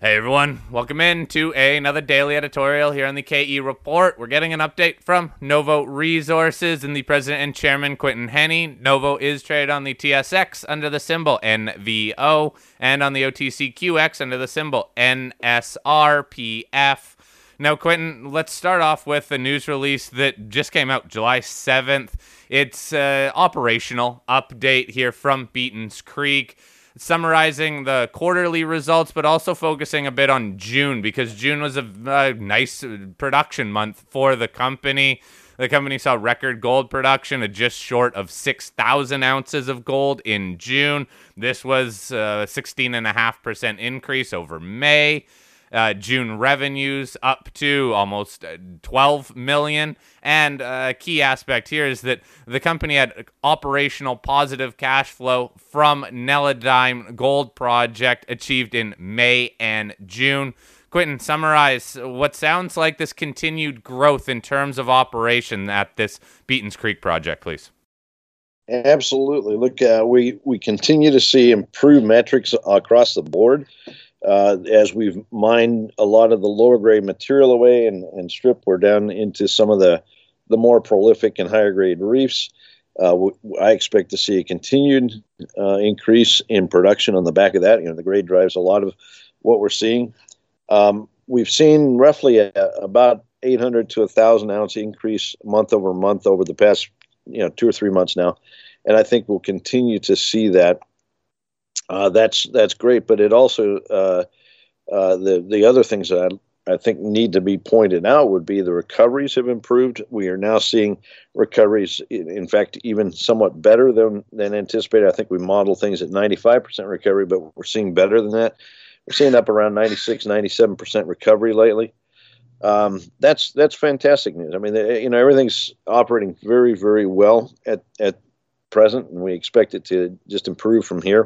Hey everyone, welcome in to another daily editorial here on the KE Report. We're getting an update from Novo Resources and the president and chairman Quinton Hennigh. Novo is traded on the TSX under the symbol NVO and on the OTCQX under the symbol NSRPF. Now, Quinton, let's start off with the news release that just came out July 7th. It's an operational update here from Beaton's Creek, summarizing the quarterly results, but also focusing a bit on June, because June was a nice production month for the company. The company saw record gold production at just short of 6,000 ounces of gold in June. This was a 16.5% increase over May. June revenues up to almost 12 million. And a key aspect here is that the company had operational positive cash flow from Nelladime Gold Project achieved in May and June. Quinton, summarize what sounds like this continued growth in terms of operation at this Beaton's Creek project, please. Absolutely. Look, we continue to see improved metrics across the board. As we've mined a lot of the lower grade material away and stripped, we're down into some of the more prolific and higher grade reefs. I expect to see a continued increase in production on the back of that. The grade drives a lot of what we're seeing. We've seen roughly about 800 to 1,000 ounce increase month over month over the past 2 or 3 months now, and I think we'll continue to see that. That's great, but it also the other things that I think need to be pointed out would be the recoveries have improved. We are now seeing recoveries, in fact, even somewhat better than anticipated. I think we model things at 95% recovery, but we're seeing better than that. We're seeing up around 96, 97% recovery lately. That's fantastic news. I mean, everything's operating very, very well at present, and we expect it to just improve from here.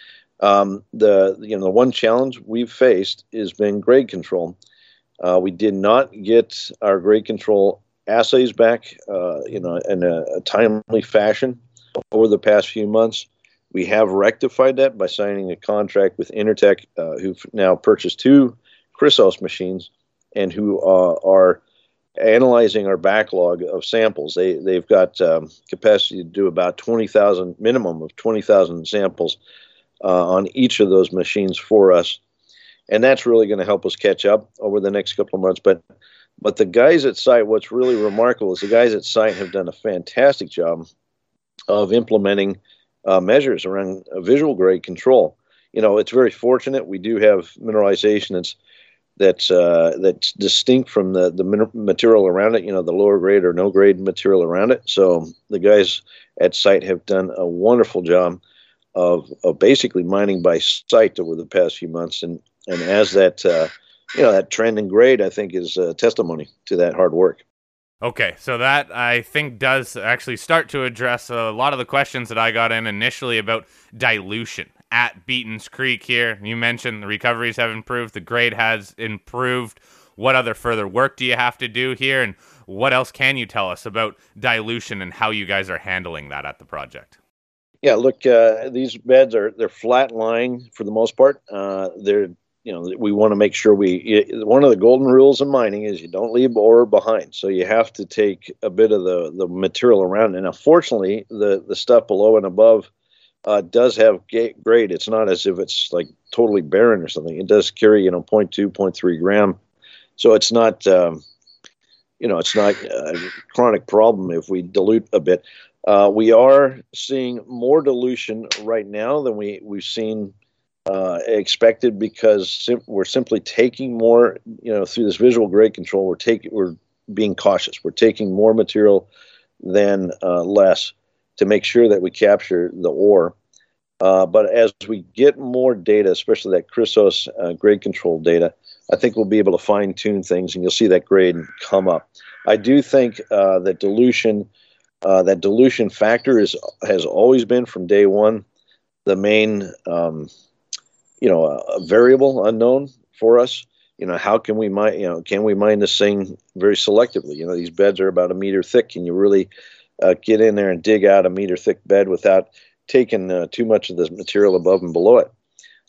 The one challenge we've faced has been grade control. We did not get our grade control assays back, in a timely fashion over the past few months. We have rectified that by signing a contract with Intertek, who've now purchased 2 Chrysos machines and who are analyzing our backlog of samples. They've got capacity to do about 20,000, minimum of 20,000 samples on each of those machines for us. And that's really going to help us catch up over the next couple of months. But the guys at site, what's really remarkable is the guys at site have done a fantastic job of implementing measures around visual grade control. It's very fortunate. We do have mineralization that's distinct from the material around it, the lower grade or no grade material around it. So the guys at site have done a wonderful job of basically mining by sight over the past few months, and as that that trend in grade, I think, is a testimony to that hard work. Okay, so that I think does actually start to address a lot of the questions that I got in initially about dilution at Beaton's Creek here. You mentioned the recoveries have improved, the grade has improved. What other further work do you have to do here, and what else can you tell us about dilution and how you guys are handling that at the project? Yeah, look, these beds they're flat lying for the most part. We want to make sure one of the golden rules of mining is you don't leave ore behind. So you have to take a bit of the material around. And unfortunately, the stuff below and above does have grade. It's not as if it's like totally barren or something. It does carry 0.2, 0.3 gram. So it's not it's not a chronic problem if we dilute a bit. We are seeing more dilution right now than we've seen expected, because we're simply taking more, through this visual grade control. We're being cautious. We're taking more material than less to make sure that we capture the ore. But as we get more data, especially that Chrysos grade control data, I think we'll be able to fine tune things, and you'll see that grade come up. I do think that dilution factor has always been, from day one, the main variable unknown for us. How can we mine? Can we mine this thing very selectively? These beds are about a meter thick. Can you really get in there and dig out a meter thick bed without taking too much of the material above and below it?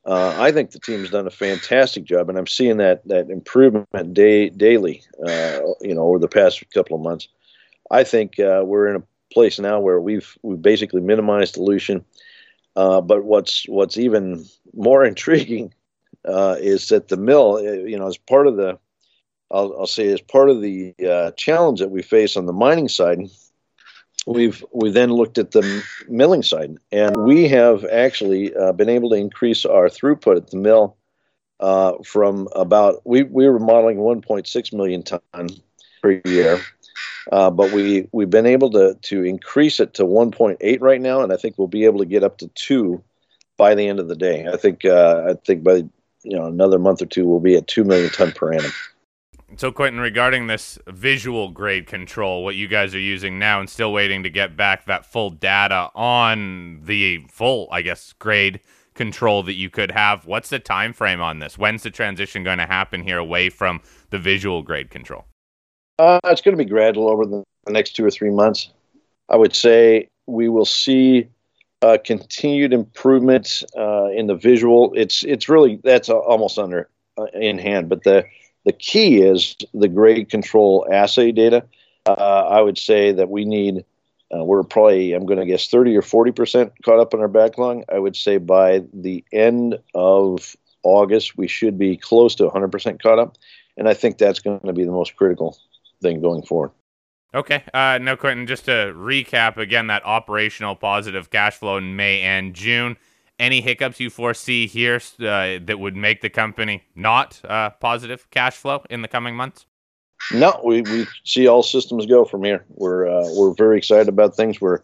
I think the team's done a fantastic job, and I'm seeing that improvement daily. Over the past couple of months, I think we're in a place now where we've basically minimized dilution. But what's even more intriguing is that the mill, as part of the, I'll say, as part of the challenge that we face on the mining side, we then looked at the milling side, and we have actually been able to increase our throughput at the mill from about we were modeling 1.6 million ton per year, but we've been able to increase it to 1.8 right now, and I think we'll be able to get up to 2 by the end of the day. I think by another month or two we'll be at 2 million ton per annum. So, Quentin, regarding this visual grade control, what you guys are using now and still waiting to get back that full data on the full, I guess, grade control that you could have, what's the time frame on this? When's the transition going to happen here away from the visual grade control? It's going to be gradual over the next 2 or 3 months. I would say we will see continued improvement in the visual. It's really, that's almost in hand, but the key is the grade control assay data. I would say that we need, we're probably, I'm going to guess, 30 or 40% caught up on our backlog. I would say by the end of August, we should be close to 100% caught up. And I think that's going to be the most critical thing going forward. Okay. Now, Quentin, just to recap again, that operational positive cash flow in May and June. Any hiccups you foresee here that would make the company not positive cash flow in the coming months? No, we see all systems go from here. We're very excited about things. We're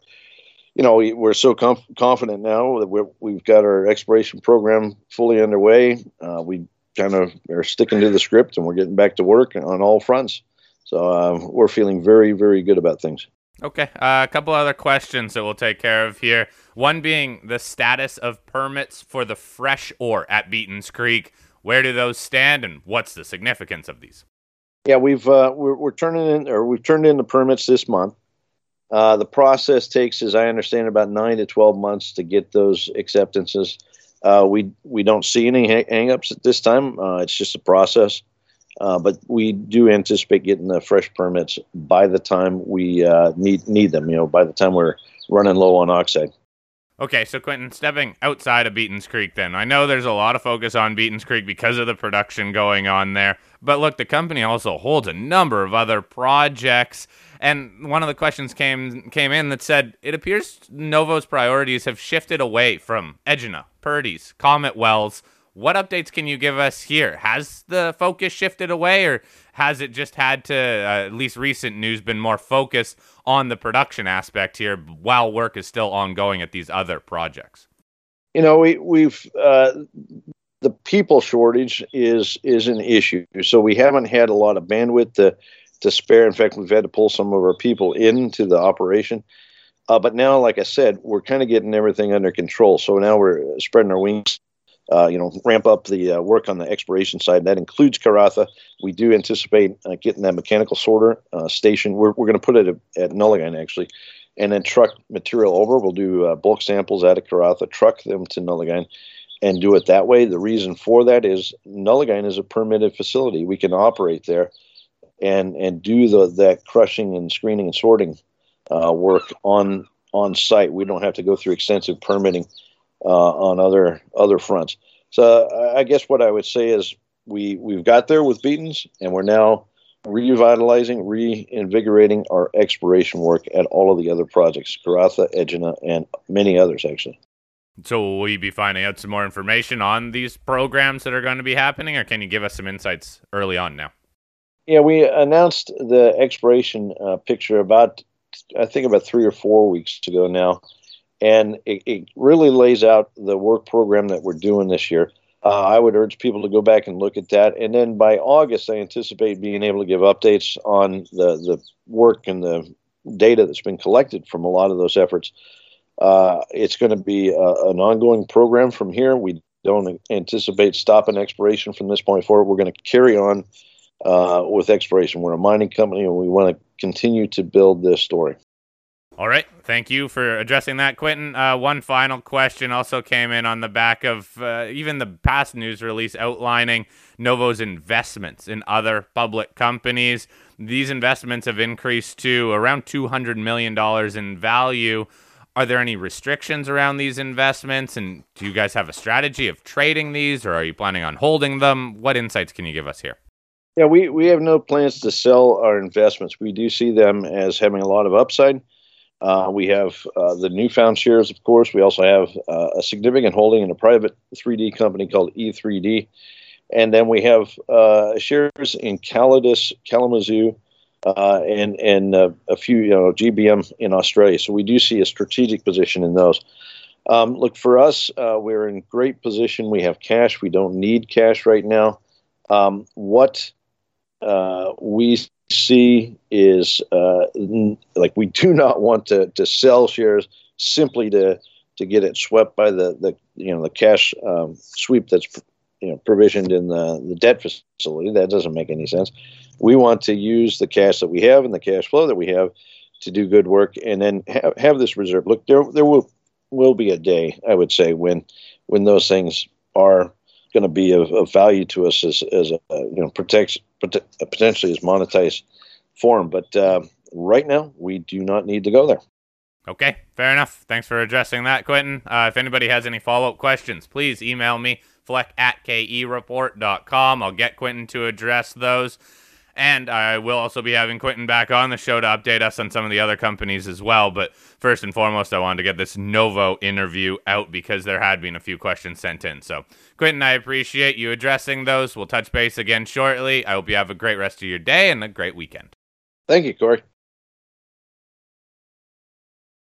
so confident now that we've got our exploration program fully underway. We kind of are sticking to the script, and we're getting back to work on all fronts. So we're feeling very, very good about things. Okay, a couple other questions that we'll take care of here. One being the status of permits for the fresh ore at Beaton's Creek. Where do those stand, and what's the significance of these? Yeah, we've turned in the permits this month. The process takes, as I understand, about 9 to 12 months to get those acceptances. We don't see any hangups at this time. It's just a process. But we do anticipate getting the fresh permits by the time we need them, by the time we're running low on oxide. Okay, so Quentin, stepping outside of Beaton's Creek then, I know there's a lot of focus on Beaton's Creek because of the production going on there, but look, the company also holds a number of other projects, and one of the questions came in that said, it appears Novo's priorities have shifted away from Egina, Purdy's, Comet Wells. What updates can you give us here? Has the focus shifted away, or has it just had to, at least recent news, been more focused on the production aspect here while work is still ongoing at these other projects? We've the people shortage is an issue, so we haven't had a lot of bandwidth to spare. In fact, we've had to pull some of our people into the operation. But now, like I said, we're kind of getting everything under control. So now we're spreading our wings. Ramp up the work on the exploration side. That includes Karratha. We do anticipate getting that mechanical sorter station. We're going to put it at Nullagine, actually, and then truck material over. We'll do bulk samples out of Karratha, truck them to Nullagine, and do it that way. The reason for that is Nullagine is a permitted facility. We can operate there and do that crushing and screening and sorting work on site. We don't have to go through extensive permitting on other fronts. So I guess what I would say is we've got there with Beaton's, and we're now revitalizing, reinvigorating our exploration work at all of the other projects, Karratha, Egina, and many others, actually. So will you be finding out some more information on these programs that are going to be happening, or can you give us some insights early on now? Yeah, we announced the exploration picture about 3 or 4 weeks ago now. And it really lays out the work program that we're doing this year. I would urge people to go back and look at that. And then by August, I anticipate being able to give updates on the work and the data that's been collected from a lot of those efforts. It's going to be an ongoing program from here. We don't anticipate stopping exploration from this point forward. We're going to carry on with exploration. We're a mining company, and we want to continue to build this story. All right. Thank you for addressing that, Quentin. One final question also came in on the back of even the past news release outlining Novo's investments in other public companies. These investments have increased to around $200 million in value. Are there any restrictions around these investments? And do you guys have a strategy of trading these, or are you planning on holding them? What insights can you give us here? Yeah, we have no plans to sell our investments. We do see them as having a lot of upside. We have the newfound shares, of course. We also have a significant holding in a private 3D company called E3D. And then we have shares in Calidus, Kalamazoo, and a few, GBM in Australia. So we do see a strategic position in those. Look, for us, we're in great position. We have cash. We don't need cash right now. What we see is we do not want to sell shares simply to get it swept by the cash sweep that's provisioned in the debt facility. That doesn't make any sense. We want to use the cash that we have and the cash flow that we have to do good work, and then have this reserve. Look, there will be a day, I would say, when those things are going to be of value to us as potentially as monetized form. But right now, we do not need to go there. Okay, fair enough. Thanks for addressing that, Quentin. If anybody has any follow-up questions, please email me, fleck@kereport.com. I'll get Quentin to address those. And I will also be having Quentin back on the show to update us on some of the other companies as well. But first and foremost, I wanted to get this Novo interview out because there had been a few questions sent in. So, Quentin, I appreciate you addressing those. We'll touch base again shortly. I hope you have a great rest of your day and a great weekend. Thank you, Corey.